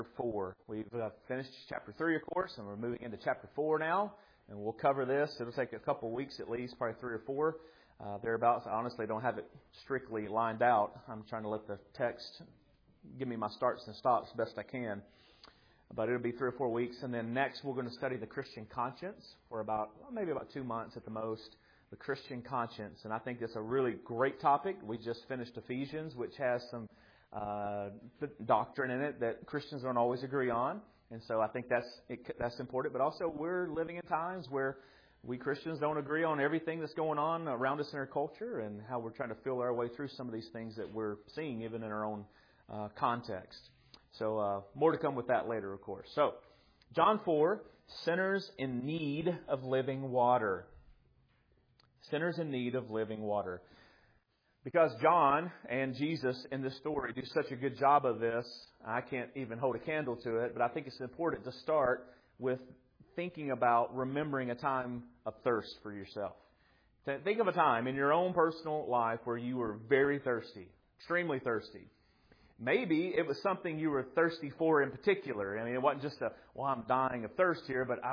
4. We've finished chapter 3, of course, and we're moving into chapter 4 now. And we'll cover this. It'll take a couple of weeks at least, probably 3 or 4, thereabouts. I honestly don't have it strictly lined out. I'm trying to let the text give me my starts and stops best I can. But it'll be 3 or 4 weeks. And then next we're going to study the Christian conscience for maybe about 2 months at the most. The Christian conscience. And I think that's a really great topic. We just finished Ephesians, which has some doctrine in it that Christians don't always agree on. And so I think that's important. But also we're living in times where we Christians don't agree on everything that's going on around us in our culture and how we're trying to feel our way through some of these things that we're seeing even in our own context. So more to come with that later, of course. So John 4, sinners in need of living water. Sinners in need of living water. Because John and Jesus in this story do such a good job of this, I can't even hold a candle to it, but I think it's important to start with thinking about remembering a time of thirst for yourself. Think of a time in your own personal life where you were very thirsty, extremely thirsty. Maybe it was something you were thirsty for in particular. I mean, it wasn't just I'm dying of thirst here, but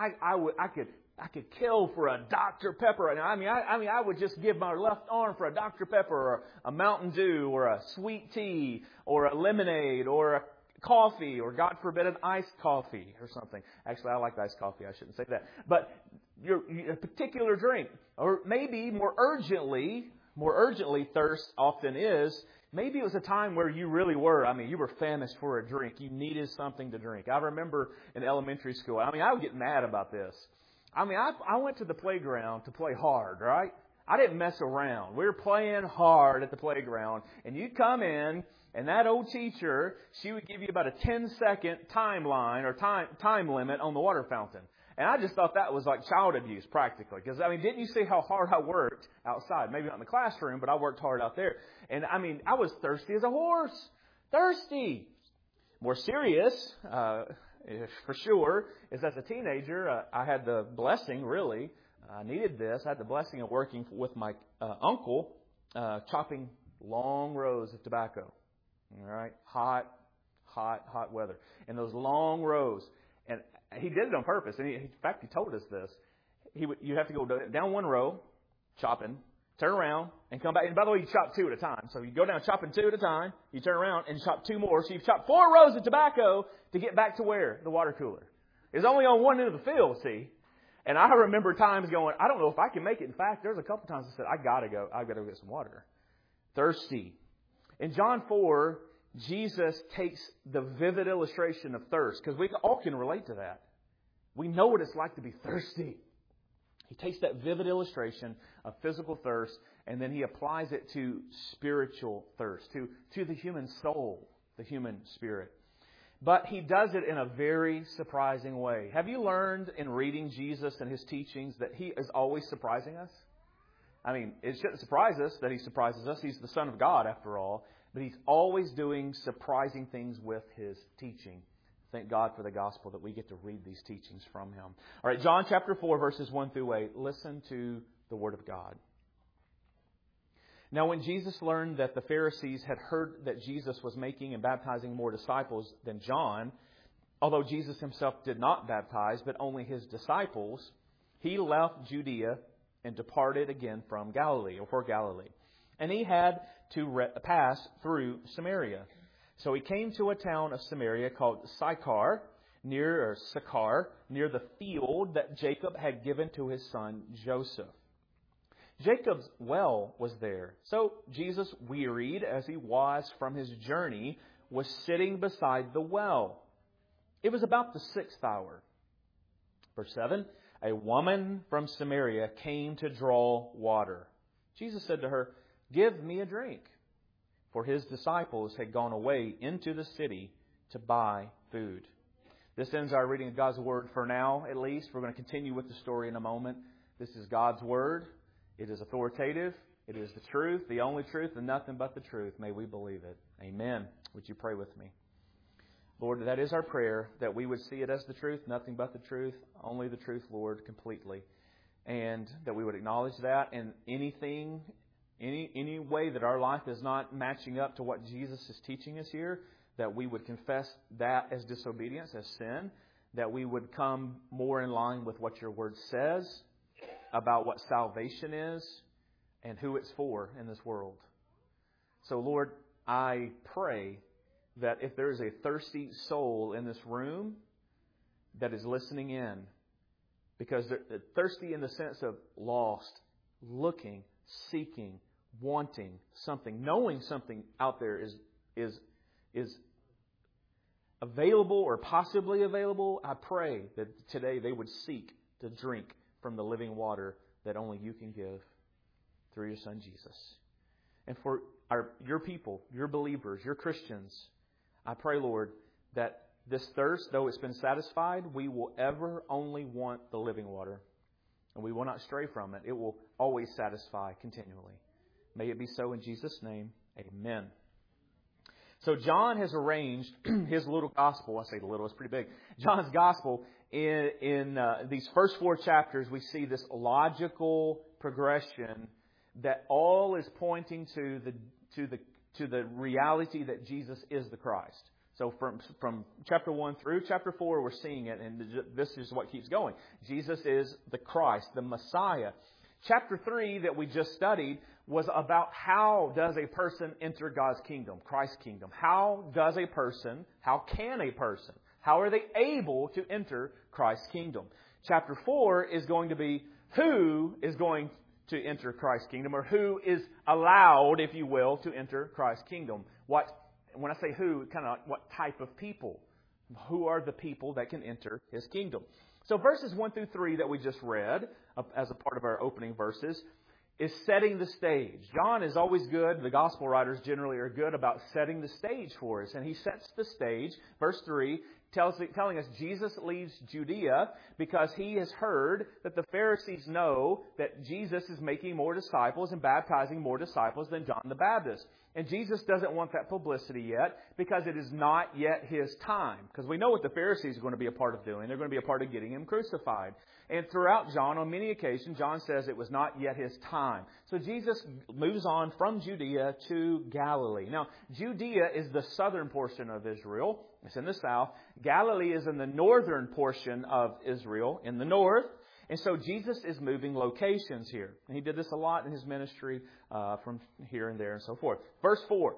I could kill for a Dr. Pepper. I would just give my left arm for a Dr. Pepper or a Mountain Dew or a sweet tea or a lemonade or a coffee or, God forbid, an iced coffee or something. Actually, I like iced coffee. I shouldn't say that. But a particular drink. Or maybe more urgently, thirst often is, maybe it was a time where you really were, you were famished for a drink. You needed something to drink. I remember in elementary school, I would get mad about this. I went to the playground to play hard, right? I didn't mess around. We were playing hard at the playground. And you'd come in, and that old teacher, she would give you about a 10-second timeline or time limit on the water fountain. And I just thought that was like child abuse, practically. Because, didn't you see how hard I worked outside? Maybe not in the classroom, but I worked hard out there. And, I was thirsty as a horse. Thirsty. More serious, for sure, is as a teenager, I had the blessing, really, I needed this. I had the blessing of working with my uncle, chopping long rows of tobacco. All right, hot weather. And those long rows, and he did it on purpose. And in fact, he told us this. You have to go down one row, chopping, turn around, and come back. And by the way, you chop 2 at a time. So you go down chopping 2 at a time. You turn around and chop 2 more. So you've chopped 4 rows of tobacco to get back to where? The water cooler. It's only on one end of the field, see? And I remember times going, I don't know if I can make it. In fact, there's a couple times I said, I've got to go get some water. Thirsty. In John 4, Jesus takes the vivid illustration of thirst, because we all can relate to that. We know what it's like to be thirsty. He takes that vivid illustration of physical thirst, and then he applies it to spiritual thirst, to the human soul, the human spirit. But he does it in a very surprising way. Have you learned in reading Jesus and his teachings that he is always surprising us? It shouldn't surprise us that he surprises us. He's the Son of God, after all. But he's always doing surprising things with his teaching. Thank God for the gospel that we get to read these teachings from him. All right, John chapter 4, verses 1 through 8. Listen to the word of God. Now, when Jesus learned that the Pharisees had heard that Jesus was making and baptizing more disciples than John, although Jesus himself did not baptize, but only his disciples, he left Judea and departed again from Galilee, or for Galilee. And he had to pass through Samaria. So he came to a town of Samaria called Sychar, near the field that Jacob had given to his son Joseph. Jacob's well was there. So Jesus, wearied as he was from his journey, was sitting beside the well. It was about the 6th hour. Verse 7, a woman from Samaria came to draw water. Jesus said to her, "Give me a drink." For his disciples had gone away into the city to buy food. This ends our reading of God's Word for now, at least. We're going to continue with the story in a moment. This is God's Word. It is authoritative. It is the truth, the only truth, and nothing but the truth. May we believe it. Amen. Would you pray with me? Lord, that is our prayer, that we would see it as the truth, nothing but the truth, only the truth, Lord, completely. And that we would acknowledge that, and any way that our life is not matching up to what Jesus is teaching us here, that we would confess that as disobedience, as sin, that we would come more in line with what your Word says about what salvation is and who it's for in this world. So, Lord, I pray that if there is a thirsty soul in this room that is listening in, because they're thirsty in the sense of lost, looking, seeking, wanting something, knowing something out there is available or possibly available, I pray that today they would seek to drink from the living water that only you can give through your Son Jesus. And for your people, your believers, your Christians, I pray, Lord, that this thirst, though it's been satisfied, we will ever only want the living water. And we will not stray from it. It will always satisfy continually. May it be so in Jesus' name. Amen. So John has arranged his little gospel. I say little, it's pretty big. John's gospel, in these first 4 chapters, we see this logical progression that all is pointing to the reality that Jesus is the Christ. So from chapter 1 through chapter 4, we're seeing it, and this is what keeps going. Jesus is the Christ, the Messiah. Chapter 3 that we just studied was about how does a person enter God's kingdom, Christ's kingdom. How can a person, how are they able to enter Christ's kingdom? Chapter 4 is going to be who is going to enter Christ's kingdom, or who is allowed, if you will, to enter Christ's kingdom. When I say who, kind of what type of people? Who are the people that can enter His kingdom? So verses 1 through 3 that we just read as a part of our opening verses is setting the stage. John is always good. The gospel writers generally are good about setting the stage for us. And he sets the stage. Verse 3 telling us Jesus leaves Judea because he has heard that the Pharisees know that Jesus is making more disciples and baptizing more disciples than John the Baptist. And Jesus doesn't want that publicity yet because it is not yet His time. Because we know what the Pharisees are going to be a part of doing. They're going to be a part of getting Him crucified. And throughout John, on many occasions, John says it was not yet His time. So Jesus moves on from Judea to Galilee. Now, Judea is the southern portion of Israel. It's in the south. Galilee is in the northern portion of Israel, in the north. And so Jesus is moving locations here. And He did this a lot in His ministry from here and there and so forth. Verse 4.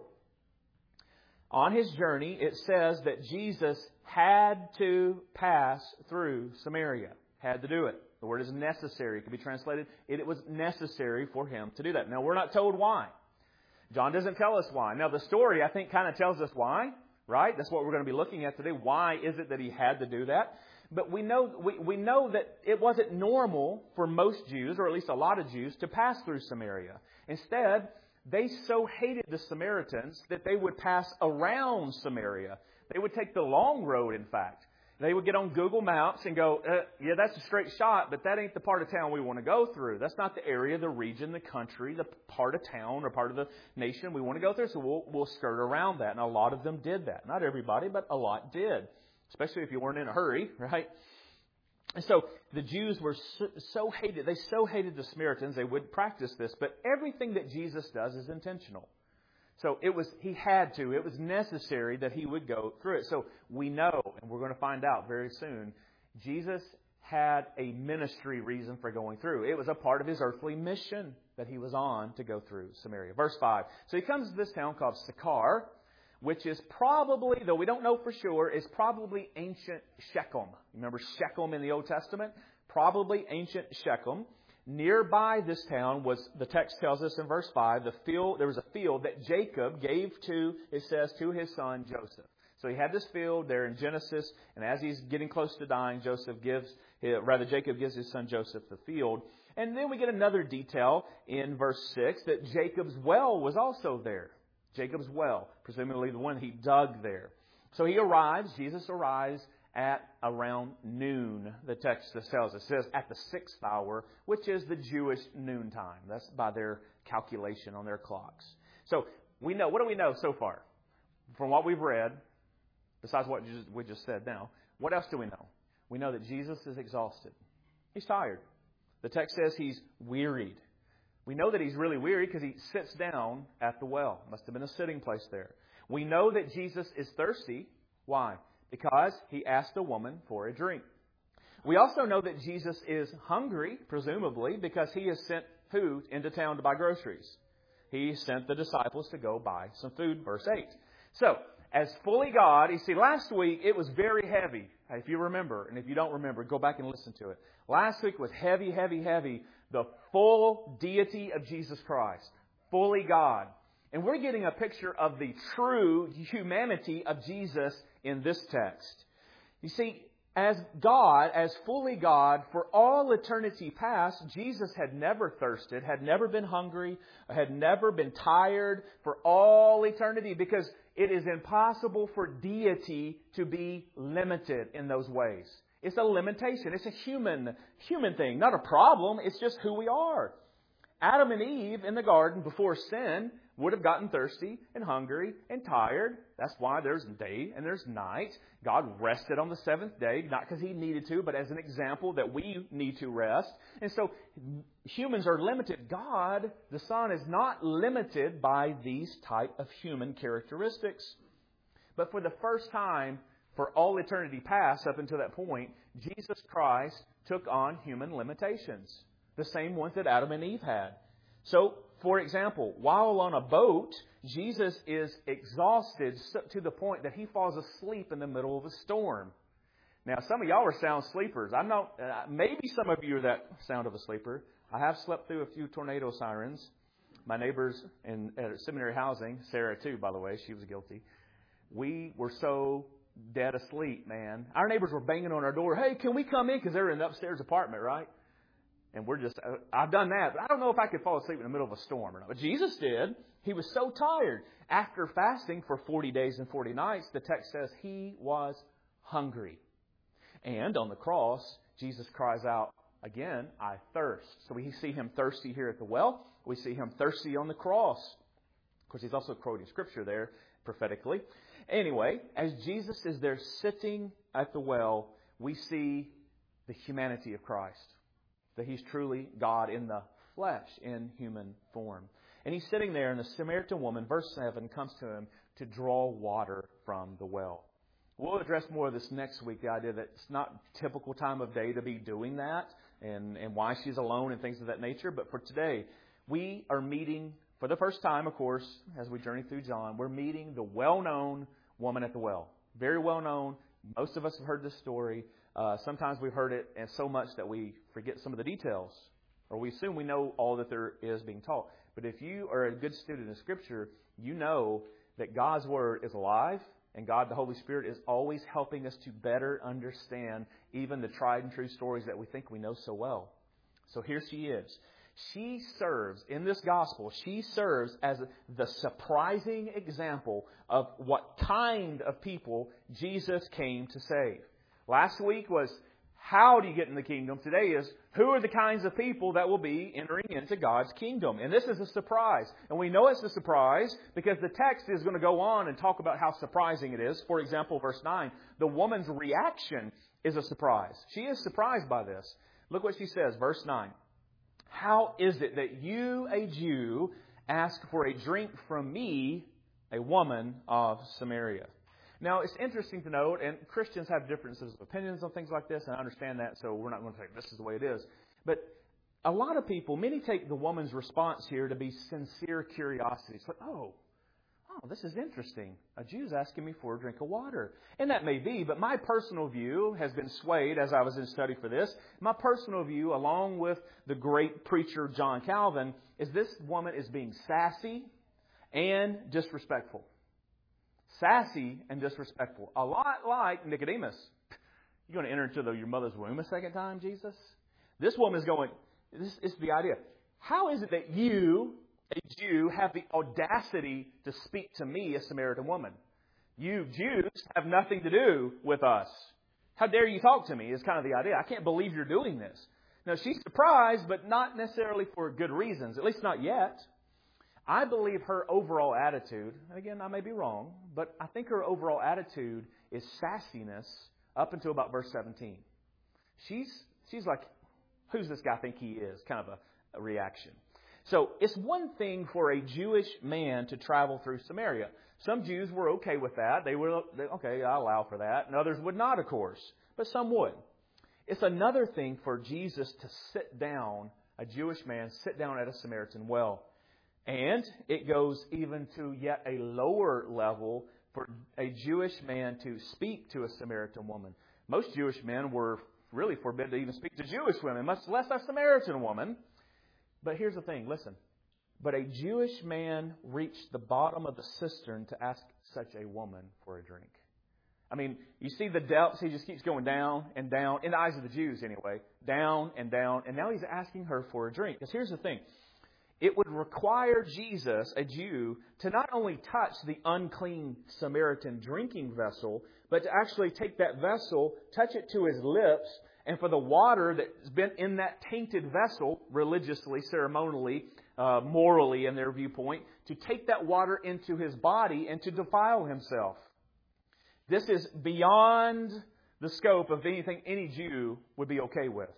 On His journey, it says that Jesus had to pass through Samaria. Had to do it. The word is necessary. It could be translated, it was necessary for Him to do that. Now, we're not told why. John doesn't tell us why. Now, the story, I think, kind of tells us why. Right? That's what we're going to be looking at today. Why is it that He had to do that? But we know that it wasn't normal for most Jews, or at least a lot of Jews, to pass through Samaria. Instead, they so hated the Samaritans that they would pass around Samaria. They would take the long road, in fact. They would get on Google Maps and go, yeah, that's a straight shot, but that ain't the part of town we want to go through. That's not the area, the region, the country, the part of town or part of the nation we want to go through. So we'll skirt around that. And a lot of them did that. Not everybody, but a lot did. Especially if you weren't in a hurry, right? And so the Jews were so hated. They so hated the Samaritans, they would practice this. But everything that Jesus does is intentional. So He had to. It was necessary that He would go through it. So we know, and we're going to find out very soon, Jesus had a ministry reason for going through. It was a part of His earthly mission that He was on to go through Samaria. Verse 5. So He comes to this town called Sychar, which is probably, though we don't know for sure, is probably ancient Shechem. Remember Shechem in the Old Testament? Probably ancient Shechem. Nearby this town was, the text tells us in verse 5, there was a field that Jacob gave to his son Joseph. So he had this field there in Genesis, and as he's getting close to dying, Jacob gives his son Joseph the field. And then we get another detail in verse 6 that Jacob's well was also there. Jacob's well, presumably the one he dug there. So Jesus arrives at around noon, the text tells us. It says at the 6th hour, which is the Jewish noontime. That's by their calculation on their clocks. So what do we know so far? From what we've read, besides what we just said now, what else do we know? We know that Jesus is exhausted. He's tired. The text says He's wearied. We know that He's really weary because He sits down at the well. Must have been a sitting place there. We know that Jesus is thirsty. Why? Because He asked a woman for a drink. We also know that Jesus is hungry, presumably, because He has sent food into town to buy groceries. He sent the disciples to go buy some food, verse 8. So, as fully God, you see, last week it was very heavy. If you remember, and if you don't remember, go back and listen to it. Last week was heavy, heavy, heavy. The full deity of Jesus Christ. Fully God. And we're getting a picture of the true humanity of Jesus in this text. You see, as God, as fully God, for all eternity past, Jesus had never thirsted, had never been hungry, had never been tired for all eternity, because it is impossible for deity to be limited in those ways. It's a limitation. It's a human thing. Not a problem. It's just who we are. Adam and Eve in the garden before sin would have gotten thirsty and hungry and tired. That's why there's day and there's night. God rested on the seventh day, not because He needed to, but as an example that we need to rest. And so humans are limited. God, the Son, is not limited by these type of human characteristics. But for the first time, for all eternity past up until that point, Jesus Christ took on human limitations. The same ones that Adam and Eve had. So, for example, while on a boat, Jesus is exhausted to the point that He falls asleep in the middle of a storm. Now, some of y'all are sound sleepers. I'm not. Maybe some of you are that sound of a sleeper. I have slept through a few tornado sirens. My neighbors at seminary housing, Sarah too, by the way, she was guilty. We were so dead asleep, man. Our neighbors were banging on our door. Hey, can we come in? Because they're in the upstairs apartment, right? And we're just, I've done that. But I don't know if I could fall asleep in the middle of a storm or not. But Jesus did. He was so tired. After fasting for 40 days and 40 nights, the text says He was hungry. And on the cross, Jesus cries out again, I thirst. So we see Him thirsty here at the well. We see Him thirsty on the cross. Of course, He's also quoting Scripture there prophetically. Anyway, as Jesus is there sitting at the well, we see the humanity of Christ. That He's truly God in the flesh, in human form. And He's sitting there, and the Samaritan woman, verse 7, comes to Him to draw water from the well. We'll address more of this next week, the idea that it's not typical time of day to be doing that, and why she's alone and things of that nature. But for today, we are meeting, for the first time, of course, as we journey through John, we're meeting the well-known woman at the well. Very well-known. Most of us have heard this story. Sometimes we've heard it and so much that we forget some of the details, or we assume we know all that there is being taught. But if you are a good student of Scripture, you know that God's Word is alive, and God, the Holy Spirit, is always helping us to better understand even the tried and true stories that we think we know so well. So here she is. She serves, in this gospel, she serves as the surprising example of what kind of people Jesus came to save. Last week was, how do you get in the kingdom? Today is, who are the kinds of people that will be entering into God's kingdom? And this is a surprise. And we know it's a surprise because the text is going to go on and talk about how surprising it is. For example, verse 9, the woman's reaction is a surprise. She is surprised by this. Look what she says, verse 9. How is it that you, a Jew, ask for a drink from me, a woman of Samaria? Now, it's interesting to note, and Christians have differences of opinions on things like this, and I understand that, so we're not going to say this is the way it is. But a lot of people, many take the woman's response here to be sincere curiosity. It's like, oh, this is interesting. A Jew's asking me for a drink of water. And that may be, but my personal view has been swayed as I was in study for this. My personal view, along with the great preacher John Calvin, is this woman is being sassy and disrespectful. Sassy and disrespectful. A lot like Nicodemus. You're going to enter into your mother's womb a second time, Jesus? This woman is going, this is the idea. How is it that you, a Jew, have the audacity to speak to me, a Samaritan woman? You Jews have nothing to do with us. How dare you talk to me is kind of the idea. I can't believe you're doing this. Now, she's surprised, but not necessarily for good reasons, at least not yet. I believe her overall attitude, and again, I may be wrong, but I think her overall attitude is sassiness up until about verse 17. She's like, who's this guy think he is? Kind of a reaction. So it's one thing for a Jewish man to travel through Samaria. Some Jews were okay with that. Okay, I'll allow for that. And others would not, of course. But some would. It's another thing for Jesus to sit down, a Jewish man, sit down at a Samaritan well. And it goes even to yet a lower level for a Jewish man to speak to a Samaritan woman. Most Jewish men were really forbidden to even speak to Jewish women, much less a Samaritan woman. But here's the thing, listen. But a Jewish man reached the bottom of the cistern to ask such a woman for a drink. I mean, you see the depths. He just keeps going down and down, in the eyes of the Jews anyway, down and down. And now he's asking her for a drink. Because here's the thing. It would require Jesus, a Jew, to not only touch the unclean Samaritan drinking vessel, but to actually take that vessel, touch it to his lips, and for the water that's been in that tainted vessel, religiously, ceremonially, morally in their viewpoint, to take that water into his body and to defile himself. This is beyond the scope of anything any Jew would be okay with.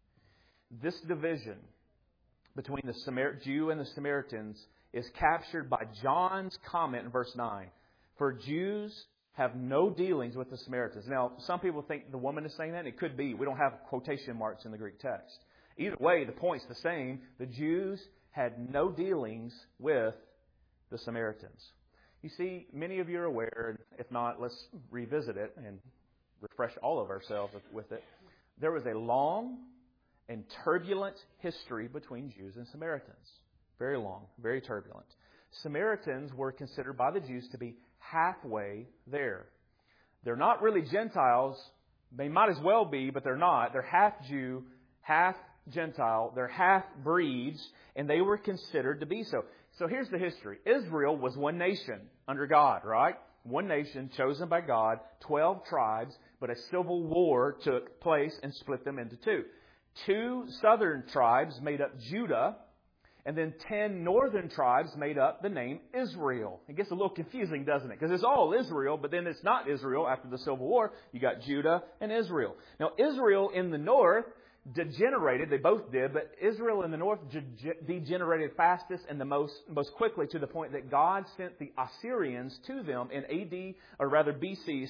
This division between the Jew and the Samaritans is captured by John's comment in verse 9. For Jews have no dealings with the Samaritans. Now, some people think the woman is saying that. It could be. We don't have quotation marks in the Greek text. Either way, the point's the same. The Jews had no dealings with the Samaritans. You see, many of you are aware, and if not, let's revisit it and refresh all of ourselves with it. There was a long and turbulent history between Jews and Samaritans. Very long, very turbulent. Samaritans were considered by the Jews to be halfway there. They're not really Gentiles. They might as well be, but they're not. They're half Jew, half Gentile. They're half breeds, and they were considered to be so. So here's the history. Israel was one nation under God, right? One nation chosen by God, 12 tribes, but a civil war took place and split them into two. 2 southern tribes made up Judah, and then 10 northern tribes made up the name Israel. It gets a little confusing, doesn't it? Because it's all Israel, but then it's not Israel after the Civil War. You got Judah and Israel. Now, Israel in the north degenerated. They both did, but Israel in the north degenerated fastest and the most quickly, to the point that God sent the Assyrians to them in AD, or rather BC,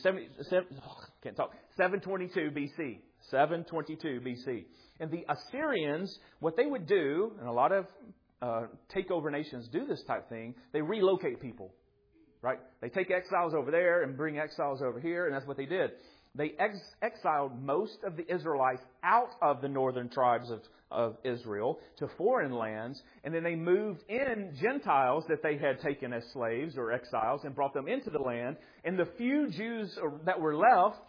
722 BC. 722 BC. And the Assyrians, what they would do, and a lot of takeover nations do this type thing, they relocate people, right? They take exiles over there and bring exiles over here, and that's what they did. They exiled most of the Israelites out of the northern tribes of Israel to foreign lands, and then they moved in Gentiles that they had taken as slaves or exiles and brought them into the land. And the few Jews that were left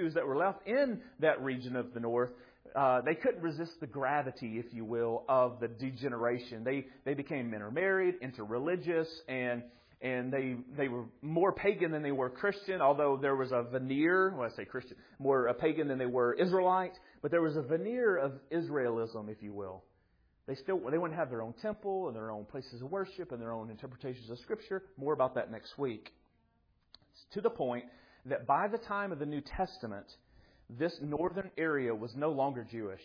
in that region of the north, they couldn't resist the gravity, if you will, of the degeneration. They became intermarried, interreligious, and they were more pagan than they were Christian, although there was a veneer, well, I say Christian, more pagan than they were Israelite, but there was a veneer of Israelism, if you will. They wouldn't have their own temple and their own places of worship and their own interpretations of Scripture. More about that next week. It's to the point that by the time of the New Testament, this northern area was no longer Jewish.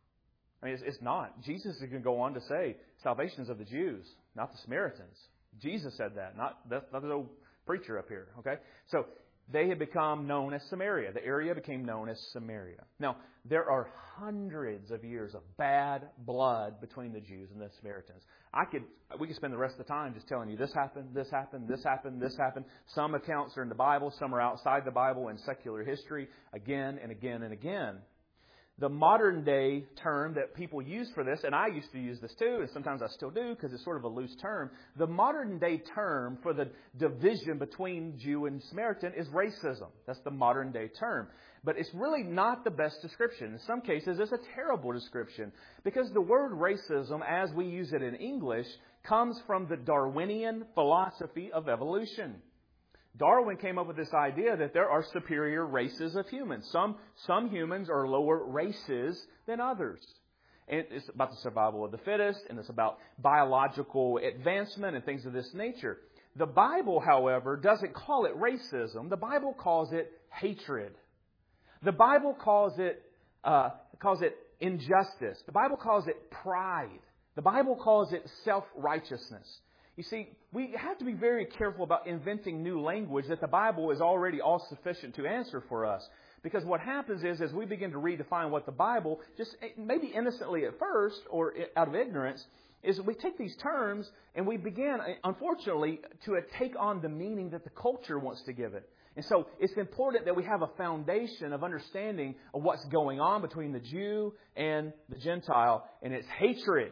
I mean, it's not. Jesus is going to go on to say, salvation is of the Jews, not the Samaritans. Jesus said that, that's not the old preacher up here, okay? So they had become known as Samaria. The area became known as Samaria. Now, there are hundreds of years of bad blood between the Jews and the Samaritans. We could spend the rest of the time just telling you this happened, this happened, this happened, this happened. Some accounts are in the Bible, some are outside the Bible in secular history, again and again and again. The modern day term that people use for this, and I used to use this too, and sometimes I still do because it's sort of a loose term. The modern day term for the division between Jew and Samaritan is racism. That's the modern day term. But it's really not the best description. In some cases, it's a terrible description because the word racism, as we use it in English, comes from the Darwinian philosophy of evolution. Darwin came up with this idea that there are superior races of humans. Some humans are lower races than others. And it's about the survival of the fittest, and it's about biological advancement and things of this nature. The Bible, however, doesn't call it racism. The Bible calls it hatred. The Bible calls it injustice. The Bible calls it pride. The Bible calls it self-righteousness. You see, we have to be very careful about inventing new language that the Bible is already all sufficient to answer for us. Because what happens is, as we begin to redefine what the Bible, just maybe innocently at first, or out of ignorance, is we take these terms and we begin, unfortunately, to take on the meaning that the culture wants to give it. And so it's important that we have a foundation of understanding of what's going on between the Jew and the Gentile, and it's hatred.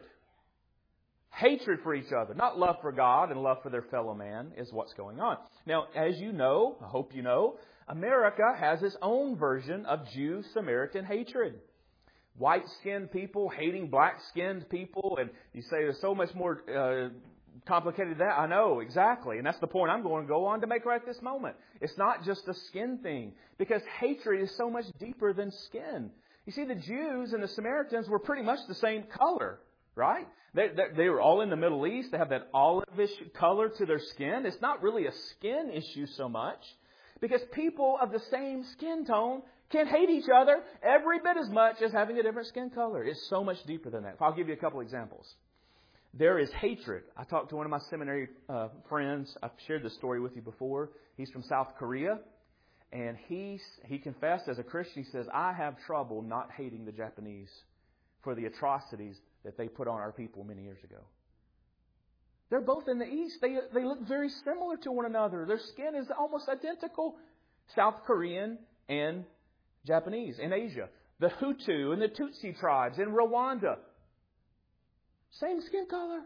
Hatred for each other, not love for God and love for their fellow man is what's going on. Now, as you know, I hope you know, America has its own version of Jew-Samaritan hatred. White-skinned people hating black-skinned people. And you say there's so much more complicated than that. I know, exactly. And that's the point I'm going to go on to make right this moment. It's not just a skin thing. Because hatred is so much deeper than skin. You see, the Jews and the Samaritans were pretty much the same color, right? They were all in the Middle East. They have that olive-ish color to their skin. It's not really a skin issue so much. Because people of the same skin tone can hate each other every bit as much as having a different skin color. It's so much deeper than that. I'll give you a couple examples. There is hatred. I talked to one of my seminary friends. I've shared this story with you before. He's from South Korea. And he confessed as a Christian, he says, I have trouble not hating the Japanese for the atrocities that they put on our people many years ago. They're both in the East. They look very similar to one another. Their skin is almost identical. South Korean and Japanese in Asia. The Hutu and the Tutsi tribes in Rwanda. Same skin color.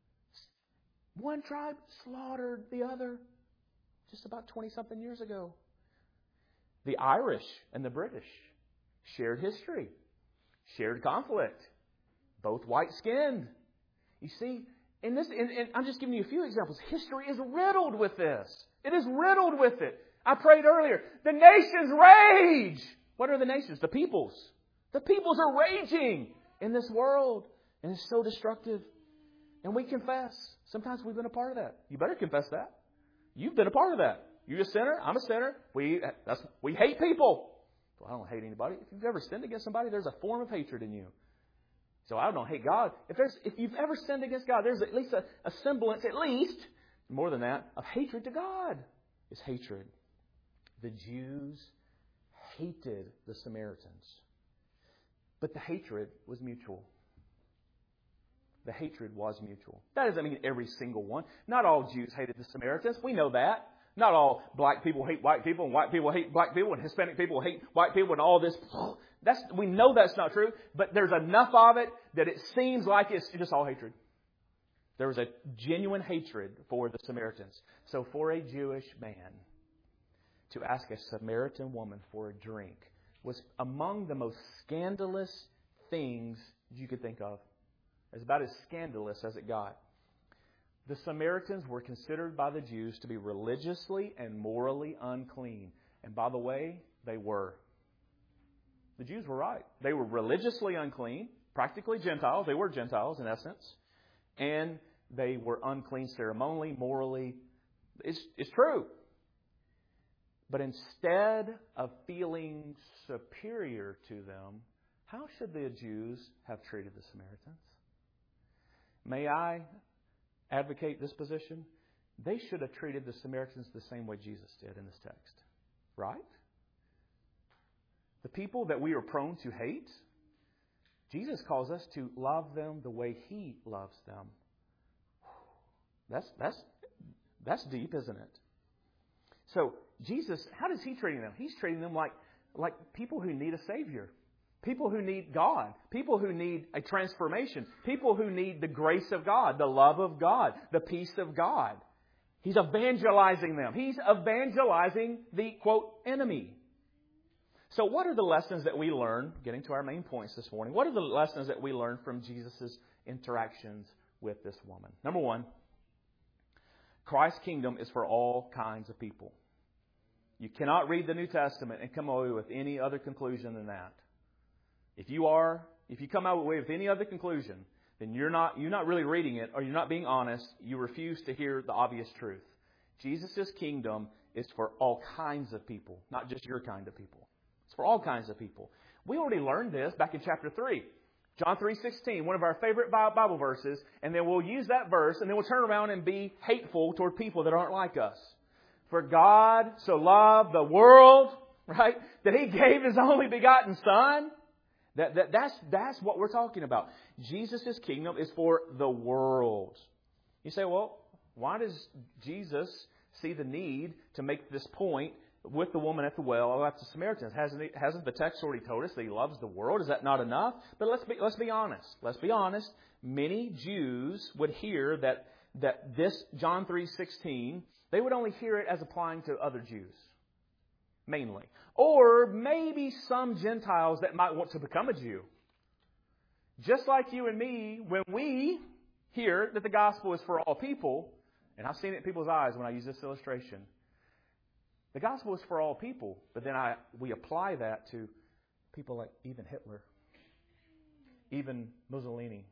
One tribe slaughtered the other just about 20-something years ago. The Irish and the British shared history, shared conflict, both white-skinned. You see, and I'm just giving you a few examples. History is riddled with this. It is riddled with it. I prayed earlier. The nations rage. What are the nations? The peoples. The peoples are raging in this world. And it's so destructive. And we confess. Sometimes we've been a part of that. You better confess that. You've been a part of that. You're a sinner. I'm a sinner. We hate people. Well, I don't hate anybody. If you've ever sinned against somebody, there's a form of hatred in you. So I don't hate God. If you've ever sinned against God, there's at least a semblance, at least, more than that, of hatred to God. It's hatred. The Jews hated the Samaritans. But the hatred was mutual. The hatred was mutual. That doesn't mean every single one. Not all Jews hated the Samaritans. We know that. Not all black people hate white people, and white people hate black people, and Hispanic people hate white people, and all this. We know that's not true, but there's enough of it that it seems like it's just all hatred. There was a genuine hatred for the Samaritans. So for a Jewish man to ask a Samaritan woman for a drink was among the most scandalous things you could think of. It's about as scandalous as it got. The Samaritans were considered by the Jews to be religiously and morally unclean. And by the way, they were. The Jews were right. They were religiously unclean, practically Gentiles. They were Gentiles in essence. And they were unclean ceremonially, morally. It's true. But instead of feeling superior to them, how should the Jews have treated the Samaritans? May I advocate this position? They should have treated the Samaritans the same way Jesus did in this text. Right? The people that we are prone to hate, Jesus calls us to love them the way He loves them. That's deep, isn't it? So Jesus, how does He treat them? He's treating them like people who need a Savior. People who need God. People who need a transformation. People who need the grace of God, the love of God, the peace of God. He's evangelizing them. He's evangelizing the, quote, enemy. So what are the lessons that we learn, getting to our main points this morning, what are the lessons that we learn from Jesus' interactions with this woman? Number one, Christ's kingdom is for all kinds of people. You cannot read the New Testament and come away with any other conclusion than that. If you come out with any other conclusion, then you're not really reading it, or you're not being honest. You refuse to hear the obvious truth. Jesus' kingdom is for all kinds of people, not just your kind of people. It's for all kinds of people. We already learned this back in chapter 3. John 3:16, one of our favorite Bible verses, and then we'll use that verse, and then we'll turn around and be hateful toward people that aren't like us. For God so loved the world, right, that He gave His only begotten Son. That's what we're talking about. Jesus' kingdom is for the world. You say, well, why does Jesus see the need to make this point with the woman at the well about the Samaritans? Hasn't the text already told us that He loves the world? Is that not enough? But let's be honest. Let's be honest. Many Jews would hear that this John 3:16, they would only hear it as applying to other Jews, mainly. Or maybe some Gentiles that might want to become a Jew. Just like you and me, when we hear that the gospel is for all people, and I've seen it in people's eyes when I use this illustration, the gospel is for all people, but then we apply that to people like even Hitler, even Mussolini,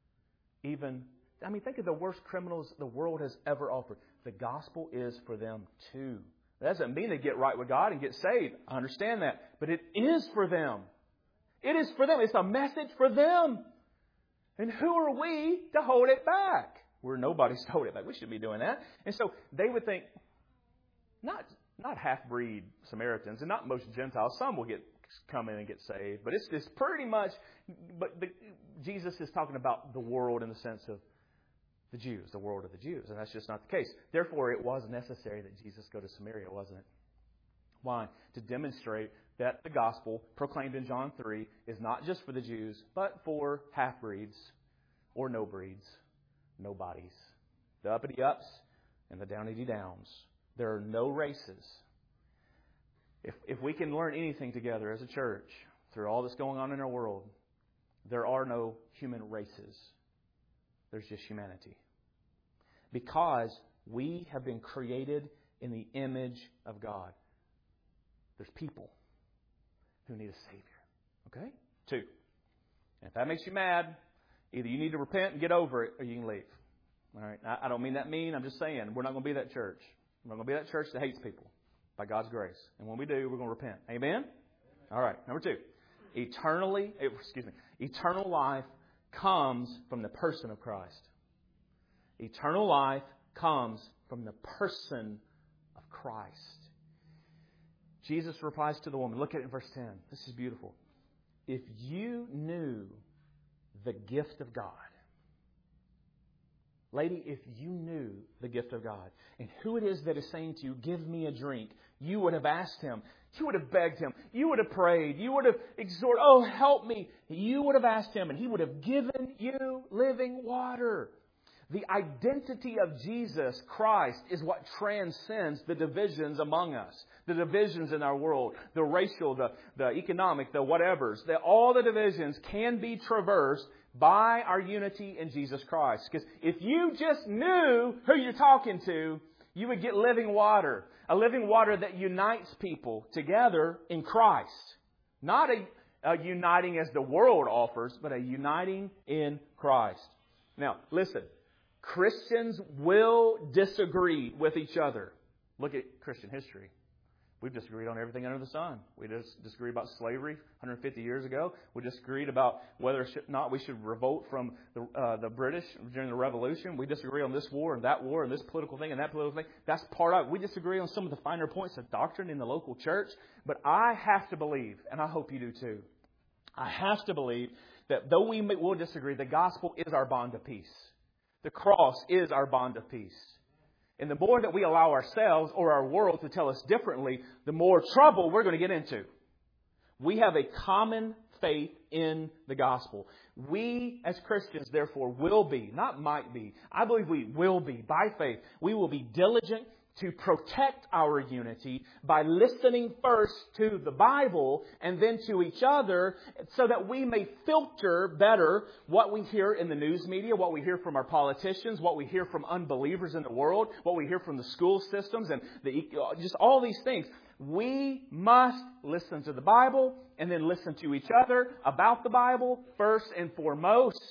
think of the worst criminals the world has ever offered. The gospel is for them too. That doesn't mean they get right with God and get saved. I understand that. But it is for them. It is for them. It's a message for them. And who are we to hold it back? We're nobody's to hold it back. We shouldn't be doing that. And so they would think, not half-breed Samaritans and not most Gentiles. Some will come in and get saved. But it's pretty much, Jesus is talking about the world in the sense of the Jews, the world of the Jews. And that's just not the case. Therefore, it was necessary that Jesus go to Samaria, wasn't it? Why? To demonstrate that the gospel proclaimed in John 3 is not just for the Jews, but for half-breeds or no breeds, nobodies. The uppity-ups and the downity-downs. There are no races. If we can learn anything together as a church through all that's going on in our world, there are no human races. There's just humanity. Because we have been created in the image of God. There's people who need a Savior. Okay? 2. And if that makes you mad, either you need to repent and get over it, or you can leave. All right? I don't mean that mean. I'm just saying we're not going to be that church. We're not going to be that church that hates people by God's grace. And when we do, we're going to repent. Amen? All right. Number 2. Eternal life comes from the person of Christ. Eternal life comes from the person of Christ. Jesus replies to the woman. Look at it in verse 10. This is beautiful. If you knew the gift of God. Lady, if you knew the gift of God and who it is that is saying to you, give me a drink, you would have asked Him. You would have begged Him. You would have prayed. You would have exhorted, oh, help me. You would have asked Him and He would have given you living water. The identity of Jesus Christ is what transcends the divisions among us, the divisions in our world, the racial, the economic, the whatevers. All the divisions can be traversed by our unity in Jesus Christ. Because if you just knew who you're talking to, you would get living water. A living water that unites people together in Christ. Not a uniting as the world offers, but a uniting in Christ. Now, listen. Christians will disagree with each other. Look at Christian history. We've disagreed on everything under the sun. We just disagreed about slavery 150 years ago. We disagreed about whether or not we should revolt from the British during the Revolution. We disagree on this war and this political thing and that political thing. That's part of it. We disagree on some of the finer points of doctrine in the local church. But I have to believe, and I hope you do too, I have to believe that though we will disagree, the gospel is our bond of peace. The cross is our bond of peace. And the more that we allow ourselves or our world to tell us differently, the more trouble we're going to get into. We have a common faith in the gospel. We as Christians, therefore, will be, not might be, I believe we will be, by faith, we will be diligent to protect our unity by listening first to the Bible and then to each other so that we may filter better what we hear in the news media, what we hear from our politicians, what we hear from unbelievers in the world, what we hear from the school systems and just all these things. We must listen to the Bible and then listen to each other about the Bible first and foremost.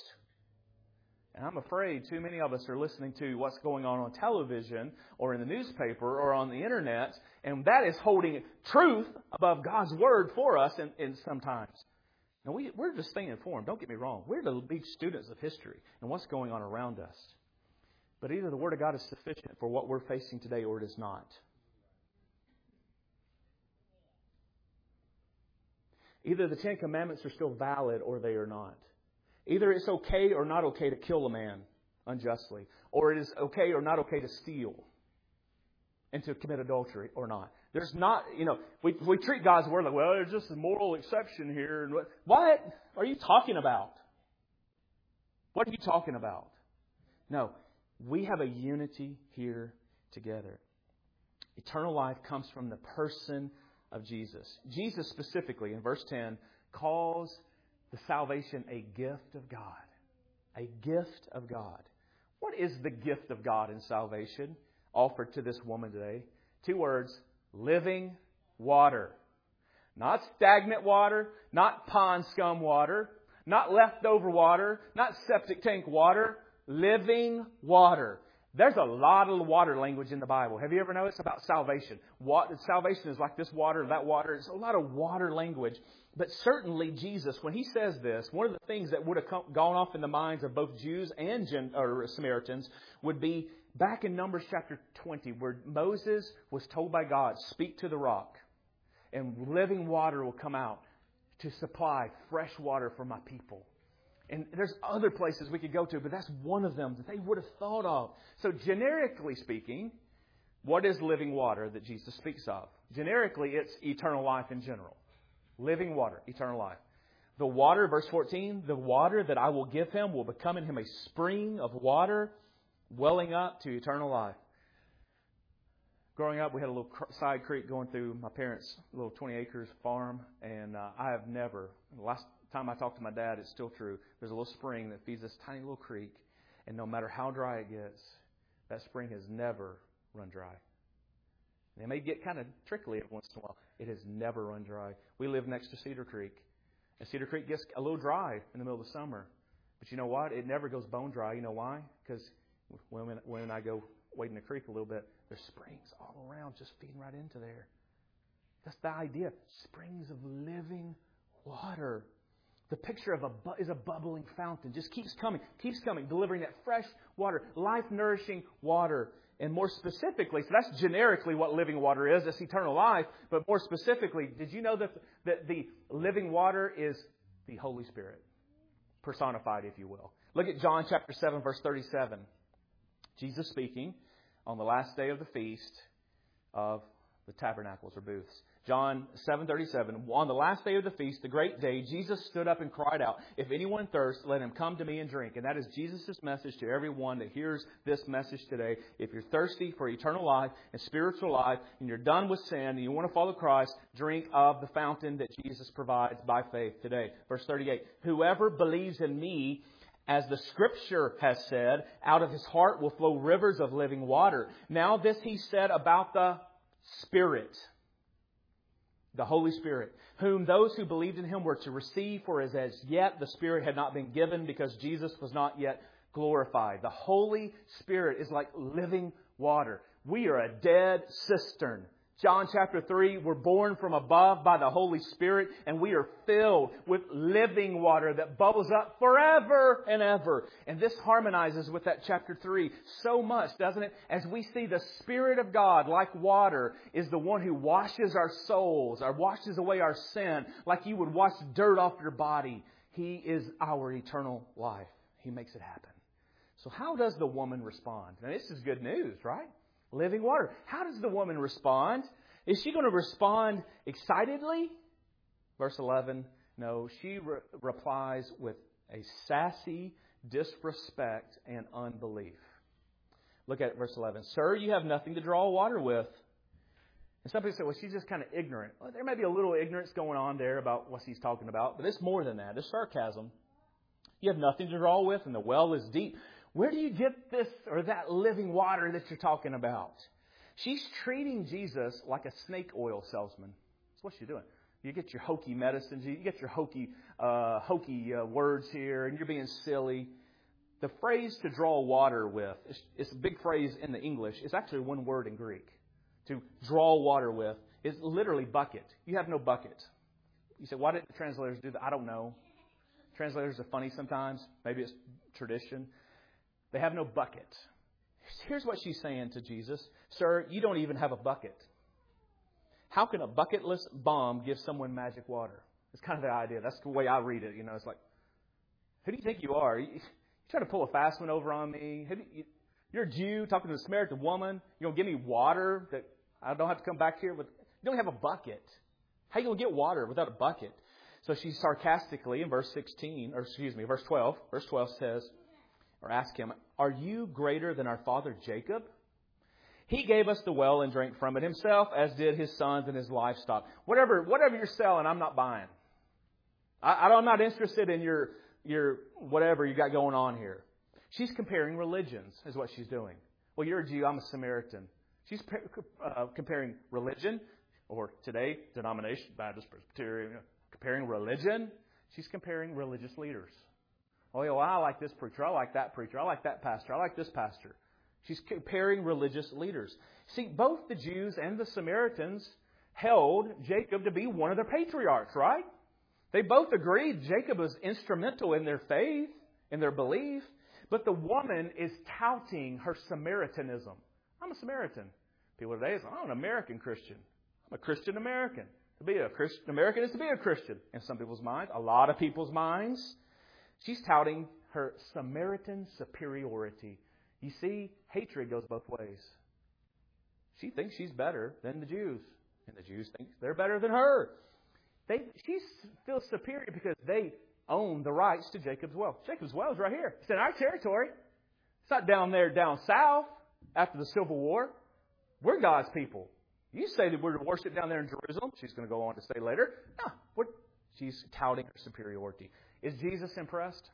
And I'm afraid too many of us are listening to what's going on television or in the newspaper or on the internet, and that is holding truth above God's Word for us in sometimes. Now, we're just staying informed. Don't get me wrong. We're to be students of history and what's going on around us. But either the Word of God is sufficient for what we're facing today or it is not. Either the Ten Commandments are still valid or they are not. Either it's okay or not okay to kill a man unjustly, or it is okay or not okay to steal and to commit adultery or not. There's not, we treat God's Word like, well, there's just a moral exception here. And what are you talking about? What are you talking about? No, we have a unity here together. Eternal life comes from the person of Jesus. Jesus specifically, in verse 10, calls the salvation a gift of God. A gift of God. What is the gift of God in salvation offered to this woman today? 2 words, living water. Not stagnant water, not pond scum water, not leftover water, not septic tank water. Living water. There's a lot of water language in the Bible. Have you ever noticed about salvation? Salvation is like this water, that water. It's a lot of water language. But certainly Jesus, when He says this, one of the things that would have gone off in the minds of both Jews and Samaritans would be back in Numbers chapter 20, where Moses was told by God, speak to the rock, and living water will come out to supply fresh water for my people. And there's other places we could go to, but that's one of them that they would have thought of. So generically speaking, what is living water that Jesus speaks of? Generically, it's eternal life in general. Living water, eternal life. The water, verse 14, the water that I will give him will become in him a spring of water welling up to eternal life. Growing up, we had a little side creek going through my parents' little 20 acres farm, and I have never, the last time I talked to my dad, it's still true, there's a little spring that feeds this tiny little creek, and no matter how dry it gets, that spring has never run dry. It may get kind of trickly every once in a while. It has never run dry. We live next to Cedar Creek, and Cedar Creek gets a little dry in the middle of the summer. But you know what? It never goes bone dry. You know why? Because when I go wade in the creek a little bit, there's springs all around just feeding right into there. That's the idea. Springs of living water. The picture of is a bubbling fountain. Just keeps coming, delivering that fresh water, life-nourishing water. And more specifically, so that's generically what living water is. It's eternal life. But more specifically, did you know that the living water is the Holy Spirit? Personified, if you will. Look at John chapter 7, verse 37. Jesus speaking on the last day of the feast of the tabernacles or booths. John 7:37. On the last day of the feast, the great day, Jesus stood up and cried out, "If anyone thirsts, let him come to me and drink." And that is Jesus' message to everyone that hears this message today. If you're thirsty for eternal life and spiritual life, and you're done with sin, and you want to follow Christ, drink of the fountain that Jesus provides by faith today. Verse 38. Whoever believes in me, as the Scripture has said, out of his heart will flow rivers of living water. Now this he said about the Spirit. The Holy Spirit, whom those who believed in Him were to receive, for as yet the Spirit had not been given because Jesus was not yet glorified. The Holy Spirit is like living water. We are a dead cistern. John chapter 3, we're born from above by the Holy Spirit, and we are filled with living water that bubbles up forever and ever. And this harmonizes with that chapter 3 so much, doesn't it? As we see the Spirit of God, like water, is the one who washes our souls, or washes away our sin, like you would wash dirt off your body. He is our eternal life. He makes it happen. So how does the woman respond? Now, this is good news, right? Living water. How does the woman respond? Is she going to respond excitedly? Verse 11, no, she replies with a sassy disrespect and unbelief. Look at verse 11. Sir, you have nothing to draw water with. And some people say, well, she's just kind of ignorant. Well, there may be a little ignorance going on there about what she's talking about, but it's more than that. It's sarcasm. You have nothing to draw with, and the well is deep. Where do you get this or that living water that you're talking about? She's treating Jesus like a snake oil salesman. That's what she's doing. You get your hokey medicines, you get your hokey words here, and you're being silly. The phrase to draw water with, it's a big phrase in the English. It's actually one word in Greek. To draw water with is literally bucket. You have no bucket. You say, why didn't the translators do that? I don't know. Translators are funny sometimes. Maybe it's tradition. They have no bucket. Here's what she's saying to Jesus. Sir, you don't even have a bucket. How can a bucketless bomb give someone magic water? It's kind of the idea. That's the way I read it. It's like, who do you think you are? You trying to pull a fast one over on me? You're a Jew talking to a Samaritan woman. You're going to give me water that I don't have to come back here with? You don't have a bucket. How are you going to get water without a bucket? So she sarcastically in verse 12. Verse 12 says, or ask him, are you greater than our father Jacob? He gave us the well and drank from it himself, as did his sons and his livestock. Whatever you're selling, I'm not buying. I'm not interested in your whatever you got going on here. She's comparing religions, is what she's doing. Well, you're a Jew, I'm a Samaritan. She's comparing religion, or today, denomination, Baptist, Presbyterian, comparing religion. She's comparing religious leaders. Oh, yeah, well, I like this preacher. I like that preacher. I like that pastor. I like this pastor. She's comparing religious leaders. See, both the Jews and the Samaritans held Jacob to be one of their patriarchs, right? They both agreed Jacob was instrumental in their faith, in their belief. But the woman is touting her Samaritanism. I'm a Samaritan. People today say, I'm an American Christian. I'm a Christian American. To be a Christian American is to be a Christian. In some people's minds, a lot of people's minds. She's touting her Samaritan superiority. You see, hatred goes both ways. She thinks she's better than the Jews. And the Jews think they're better than her. She feels superior because they own the rights to Jacob's well. Jacob's well is right here. It's in our territory. It's not down there, down south, after the Civil War. We're God's people. You say that we're to worship down there in Jerusalem. She's going to go on to say later. No, she's touting her superiority. Is Jesus impressed?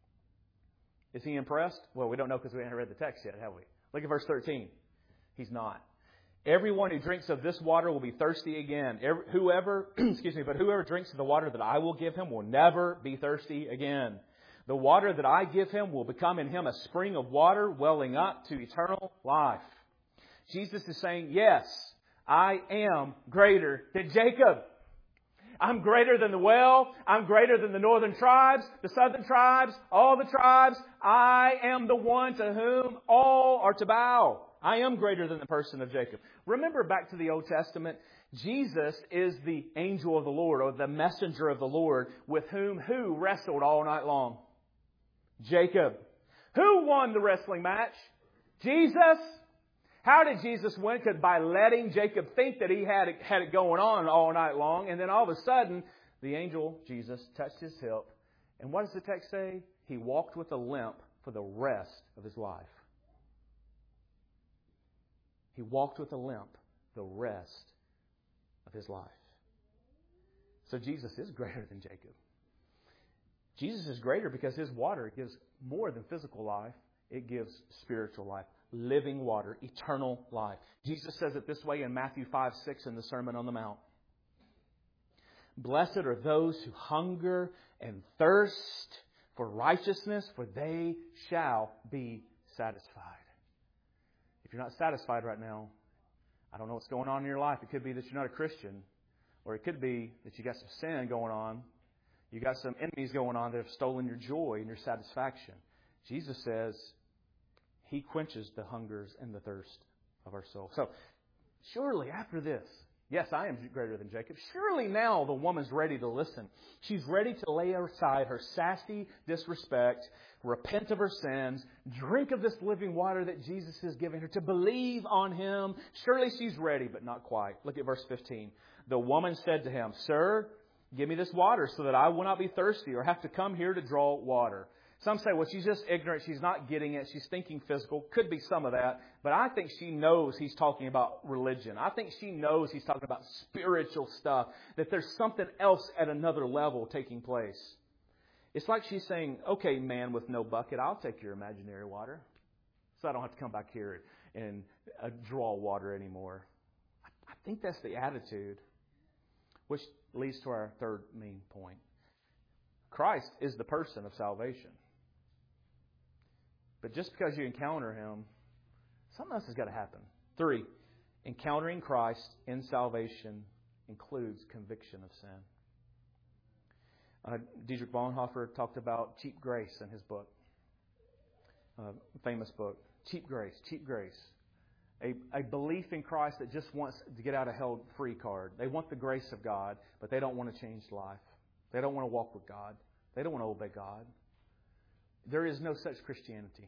Is He impressed? Well, we don't know because we haven't read the text yet, have we? Look at verse 13. He's not. Everyone who drinks of this water will be thirsty again. Whoever drinks of the water that I will give him will never be thirsty again. The water that I give him will become in him a spring of water welling up to eternal life. Jesus is saying, yes, I am greater than Jacob. I'm greater than the well. I'm greater than the northern tribes, the southern tribes, all the tribes. I am the one to whom all are to bow. I am greater than the person of Jacob. Remember back to the Old Testament, Jesus is the angel of the Lord, or the messenger of the Lord, with whom who wrestled all night long? Jacob. Who won the wrestling match? Jesus. How did Jesus win? Because by letting Jacob think that he had it going on all night long, and then all of a sudden, the angel, Jesus, touched his hip. And what does the text say? He walked with a limp for the rest of his life. He walked with a limp the rest of his life. So Jesus is greater than Jacob. Jesus is greater because His water gives more than physical life. It gives spiritual life, living water, eternal life. Jesus says it this way in Matthew 5:6 in the Sermon on the Mount. Blessed are those who hunger and thirst for righteousness, for they shall be satisfied. If you're not satisfied right now, I don't know what's going on in your life. It could be that you're not a Christian, or it could be that you got some sin going on. You got some enemies going on that have stolen your joy and your satisfaction. Jesus says He quenches the hungers and the thirst of our soul. So, surely after this, yes, I am greater than Jacob. Surely now the woman's ready to listen. She's ready to lay aside her sassy disrespect, repent of her sins, drink of this living water that Jesus is giving her, to believe on Him. Surely she's ready, but not quite. Look at verse 15. The woman said to Him, Sir, give me this water so that I will not be thirsty or have to come here to draw water. Some say, well, she's just ignorant. She's not getting it. She's thinking physical. Could be some of that. But I think she knows He's talking about religion. I think she knows He's talking about spiritual stuff, that there's something else at another level taking place. It's like she's saying, okay, man with no bucket, I'll take your imaginary water so I don't have to come back here and draw water anymore. I think that's the attitude, which leads to our third main point. Christ is the person of salvation. But just because you encounter Him, something else has got to happen. 3, encountering Christ in salvation includes conviction of sin. Dietrich Bonhoeffer talked about cheap grace in his book, famous book, Cheap Grace, Cheap Grace. A belief in Christ that just wants to get out of hell free card. They want the grace of God, but they don't want to change life. They don't want to walk with God. They don't want to obey God. There is no such Christianity.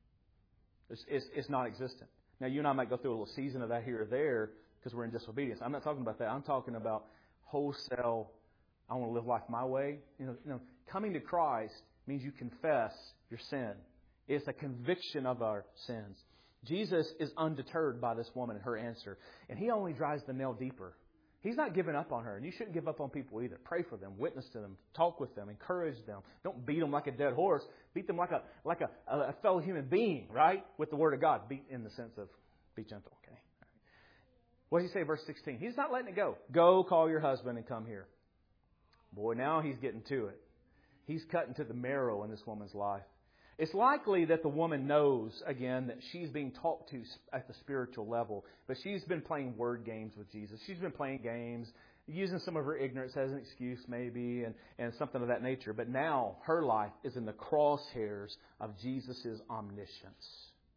It's non-existent. Now, you and I might go through a little season of that here or there because we're in disobedience. I'm not talking about that. I'm talking about wholesale, I want to live life my way. Coming to Christ means you confess your sin. It's a conviction of our sins. Jesus is undeterred by this woman and her answer. And He only drives the nail deeper. He's not giving up on her. And you shouldn't give up on people either. Pray for them. Witness to them. Talk with them. Encourage them. Don't beat them like a dead horse. Beat them like a fellow human being, right? With the Word of God. Beat in the sense of be gentle, okay? What does He say, verse 16? He's not letting it go. Go call your husband and come here. Boy, now He's getting to it. He's cutting to the marrow in this woman's life. It's likely that the woman knows, again, that she's being talked to at the spiritual level. But she's been playing word games with Jesus. She's been playing games, using some of her ignorance as an excuse maybe, and something of that nature. But now her life is in the crosshairs of Jesus' omniscience.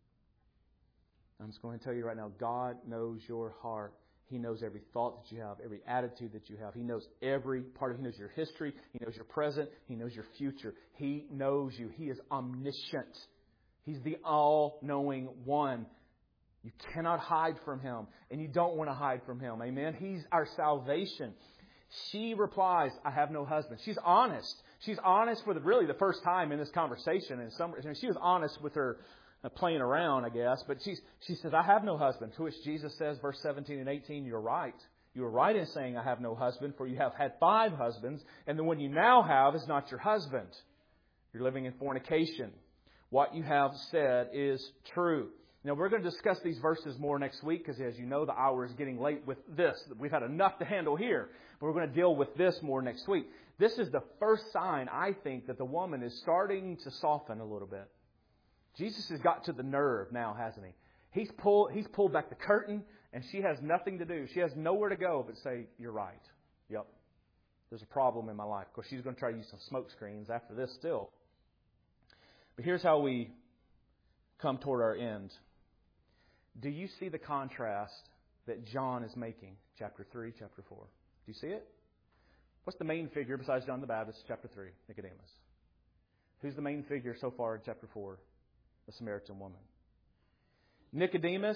I'm just going to tell you right now, God knows your heart. He knows every thought that you have, every attitude that you have. He knows every part of you. He knows your history. He knows your present. He knows your future. He knows you. He is omniscient. He's the all-knowing one. You cannot hide from Him, and you don't want to hide from Him. Amen? He's our salvation. She replies, I have no husband. She's honest. She's honest for the first time in this conversation. And she was honest with her playing around, I guess. But she says, I have no husband. To which Jesus says, verse 17 and 18, you're right. You are right in saying, I have no husband, for you have had 5 husbands, and the one you now have is not your husband. You're living in fornication. What you have said is true. Now, we're going to discuss these verses more next week, because as you know, the hour is getting late with this. We've had enough to handle here, but we're going to deal with this more next week. This is the first sign, I think, that the woman is starting to soften a little bit. Jesus has got to the nerve now, hasn't He? He's pulled back the curtain, and she has nothing to do. She has nowhere to go but say, you're right. Yep. There's a problem in my life. Of course, she's going to try to use some smoke screens after this still. But here's how we come toward our end. Do you see the contrast that John is making? Chapter 3, chapter 4. Do you see it? What's the main figure besides John the Baptist? Chapter 3, Nicodemus. Who's the main figure so far in chapter 4? The Samaritan woman. Nicodemus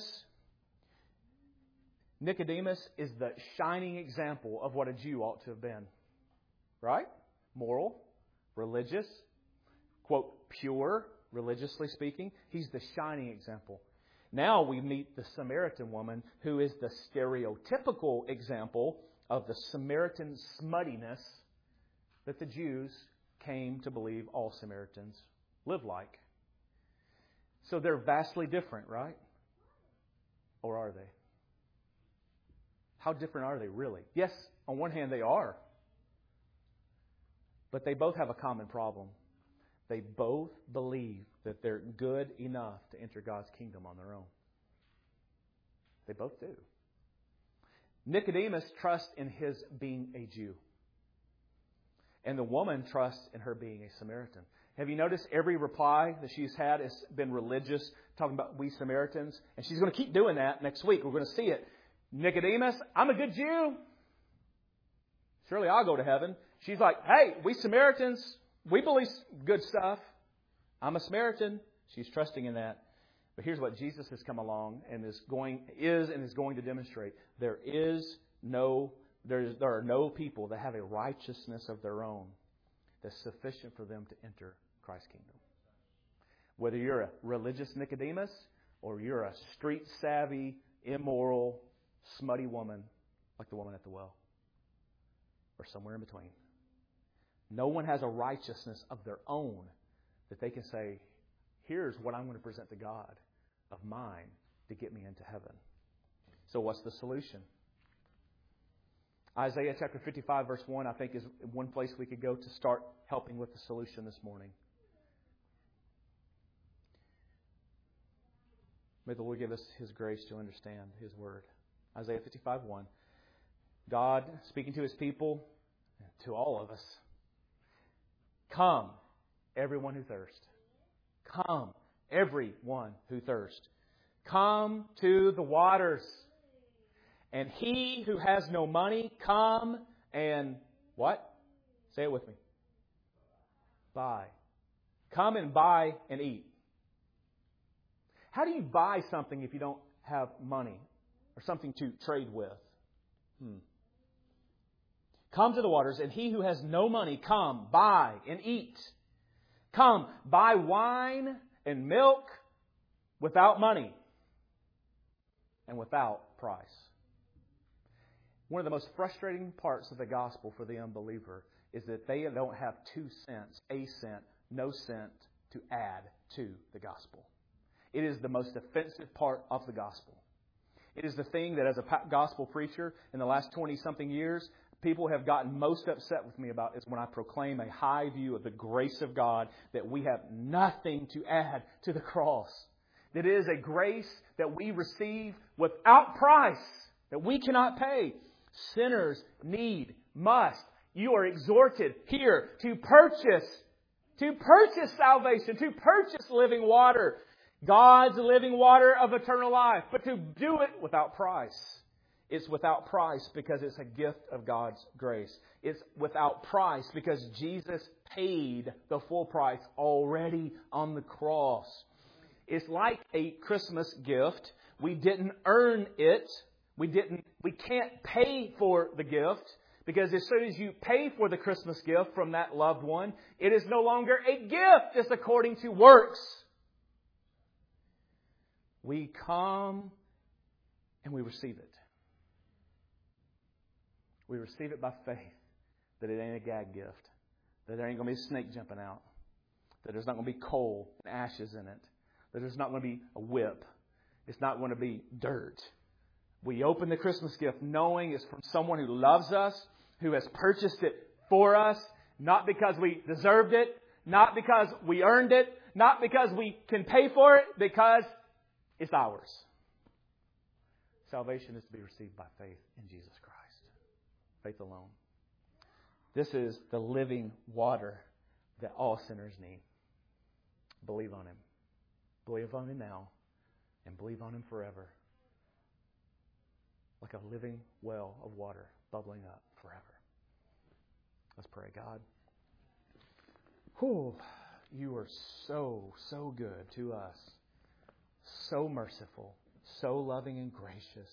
is the shining example of what a Jew ought to have been. Right? Moral, religious, quote, pure, religiously speaking. He's the shining example. Now we meet the Samaritan woman, who is the stereotypical example of the Samaritan smuttiness that the Jews came to believe all Samaritans live like. So they're vastly different, right? Or are they? How different are they really? Yes, on one hand they are. But they both have a common problem. They both believe that they're good enough to enter God's kingdom on their own. They both do. Nicodemus trusts in his being a Jew. And the woman trusts in her being a Samaritan. Have you noticed every reply that she's had has been religious, talking about we Samaritans? And she's going to keep doing that next week. We're going to see it. Nicodemus, I'm a good Jew. Surely I'll go to heaven. She's like, hey, we Samaritans, we believe good stuff. I'm a Samaritan. She's trusting in that. But here's what Jesus has come along and is going to demonstrate. There are no people that have a righteousness of their own that's sufficient for them to enter Christ's kingdom. Whether you're a religious Nicodemus or you're a street-savvy, immoral, smutty woman like the woman at the well, or somewhere in between. No one has a righteousness of their own that they can say, here's what I'm going to present to God of mine to get me into heaven. So what's the solution? Isaiah chapter 55 verse 1 I think is one place we could go to start helping with the solution this morning. May the Lord give us His grace to understand His Word. Isaiah 55:1. God speaking to His people, to all of us. Come, everyone who thirsts. Come, everyone who thirsts. Come to the waters. And he who has no money, come and what? Say it with me. Buy. Come and buy and eat. How do you buy something if you don't have money or something to trade with? Come to the waters, and he who has no money, come, buy and eat. Come, buy wine and milk without money and without price. One of the most frustrating parts of the gospel for the unbeliever is that they don't have 2 cents, a cent, no cent to add to the gospel. It is the most offensive part of the gospel. It is the thing that as a gospel preacher in the last 20-something years, people have gotten most upset with me about, is when I proclaim a high view of the grace of God, that we have nothing to add to the cross. That it is a grace that we receive without price, that we cannot pay. Sinners need, must. You are exhorted here to purchase salvation, to purchase living water. God's living water of eternal life, but to do it without price. It's without price because it's a gift of God's grace. It's without price because Jesus paid the full price already on the cross. It's like a Christmas gift. We didn't earn it. We can't pay for the gift, because as soon as you pay for the Christmas gift from that loved one, it is no longer a gift. It's according to works. We come and we receive it. We receive it by faith that it ain't a gag gift, that there ain't going to be a snake jumping out, that there's not going to be coal and ashes in it, that there's not going to be a whip, it's not going to be dirt. We open the Christmas gift knowing it's from someone who loves us, who has purchased it for us, not because we deserved it, not because we earned it, not because we can pay for it, because it's ours. Salvation is to be received by faith in Jesus Christ. Faith alone. This is the living water that all sinners need. Believe on Him. Believe on Him now, and believe on Him forever. Like a living well of water bubbling up forever. Let's pray. God, You are so, so good to us. So merciful, so loving and gracious.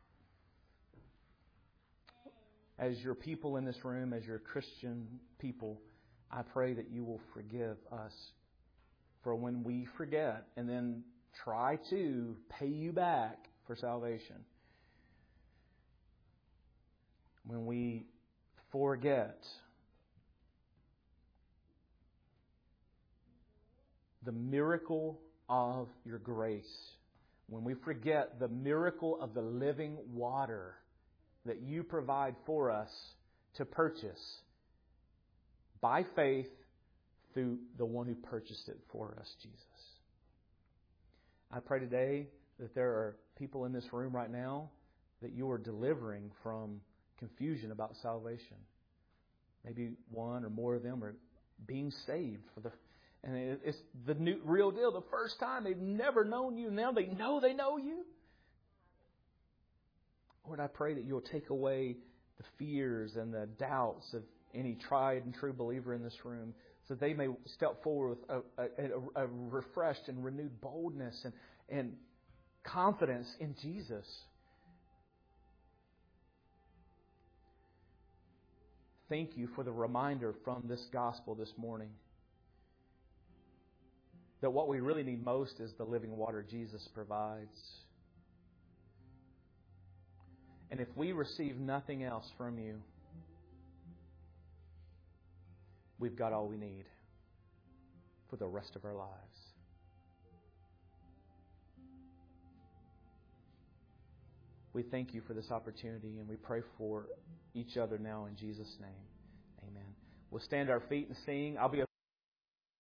As your people in this room, as your Christian people, I pray that You will forgive us for when we forget and then try to pay You back for salvation. When we forget the miracle of Your grace, when we forget the miracle of the living water that You provide for us to purchase by faith through the one who purchased it for us, Jesus. I pray today that there are people in this room right now that You are delivering from confusion about salvation. Maybe one or more of them are being saved and it's the real deal. The first time they've never known You. Now they know You. Lord, I pray that You'll take away the fears and the doubts of any tried and true believer in this room, so that they may step forward with a refreshed and renewed boldness and confidence in Jesus. Thank You for the reminder from this gospel this morning that what we really need most is the living water Jesus provides. And if we receive nothing else from You, we've got all we need for the rest of our lives. We thank You for this opportunity, and we pray for each other now in Jesus' name. Amen. We'll stand to our feet and sing. I'll be